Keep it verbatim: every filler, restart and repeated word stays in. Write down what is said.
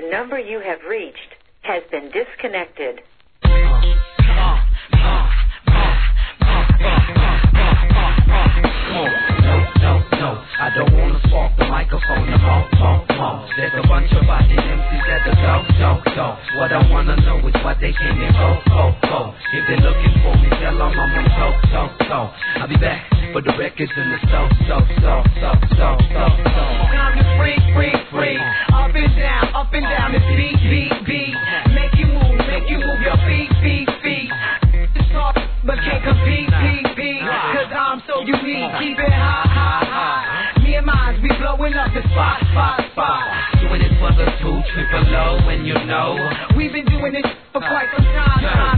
The number you have reached has been disconnected. No, no, I don't wanna spark the microphone, the phone, phone, phone. There's a bunch of body M Cs at the go, go, go. What I wanna know is what they came in for, for, for. If they're looking for me, tell them I'm on so, so, so. I'll be back for the records in the so, so, so, so, so, so, so. Time to free, free, free. Up and down, up and down, it's beat, beat, beat. Make you move, make you move your feet, feet, feet. It's hard, but can't compete, beat, beat. Cause I'm so unique, keep it high, high, high. Me and mine, we blowing up the spot, spot, spot. Doing it for the two triple O, and you know we've been doing this for quite some time, time.